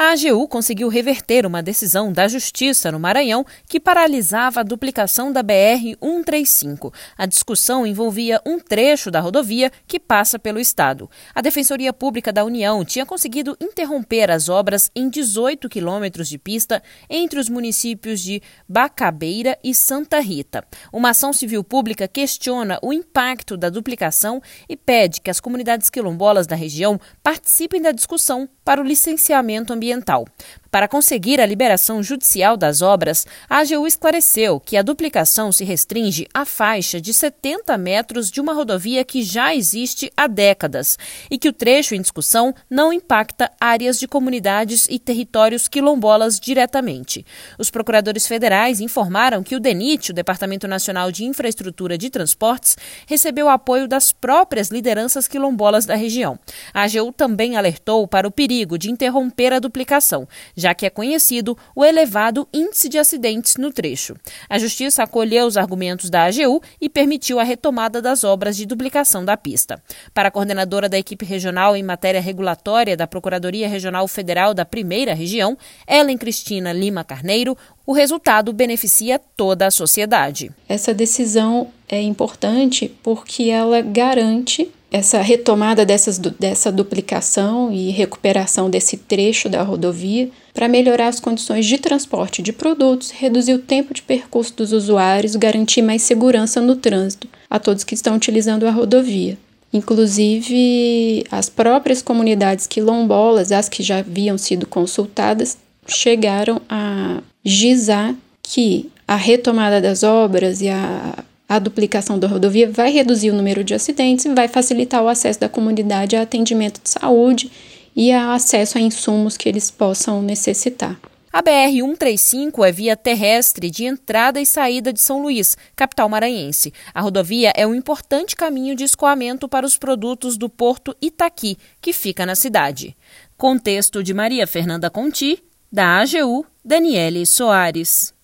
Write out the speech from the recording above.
A AGU conseguiu reverter uma decisão da Justiça no Maranhão que paralisava a duplicação da BR-135. A discussão envolvia um trecho da rodovia que passa pelo estado. A Defensoria Pública da União tinha conseguido interromper as obras em 18 quilômetros de pista entre os municípios de Bacabeira e Santa Rita. Uma ação civil pública questiona o impacto da duplicação e pede que as comunidades quilombolas da região participem da discussão para o licenciamento ambiental. Para conseguir a liberação judicial das obras, a AGU esclareceu que a duplicação se restringe à faixa de 70 metros de uma rodovia que já existe há décadas e que o trecho em discussão não impacta áreas de comunidades e territórios quilombolas diretamente. Os procuradores federais informaram que o DENIT, o Departamento Nacional de Infraestrutura de Transportes, recebeu apoio das próprias lideranças quilombolas da região. A AGU também alertou para o perigo de interromper a duplicação, já que é conhecido o elevado índice de acidentes no trecho. A Justiça acolheu os argumentos da AGU e permitiu a retomada das obras de duplicação da pista. Para a coordenadora da equipe regional em matéria regulatória da Procuradoria Regional Federal da Primeira Região, Ellen Cristina Lima Carneiro, o resultado beneficia toda a sociedade. Essa decisão é importante porque ela garante essa retomada dessa duplicação e recuperação desse trecho da rodovia para melhorar as condições de transporte de produtos, reduzir o tempo de percurso dos usuários, garantir mais segurança no trânsito a todos que estão utilizando a rodovia. Inclusive, as próprias comunidades quilombolas, as que já haviam sido consultadas, chegaram a gizar que a retomada das obras e a duplicação da rodovia vai reduzir o número de acidentes e vai facilitar o acesso da comunidade a atendimento de saúde e a acesso a insumos que eles possam necessitar. A BR-135 é via terrestre de entrada e saída de São Luís, capital maranhense. A rodovia é um importante caminho de escoamento para os produtos do Porto Itaqui, que fica na cidade. Com texto de Maria Fernanda Conti, da AGU, Daniele Soares.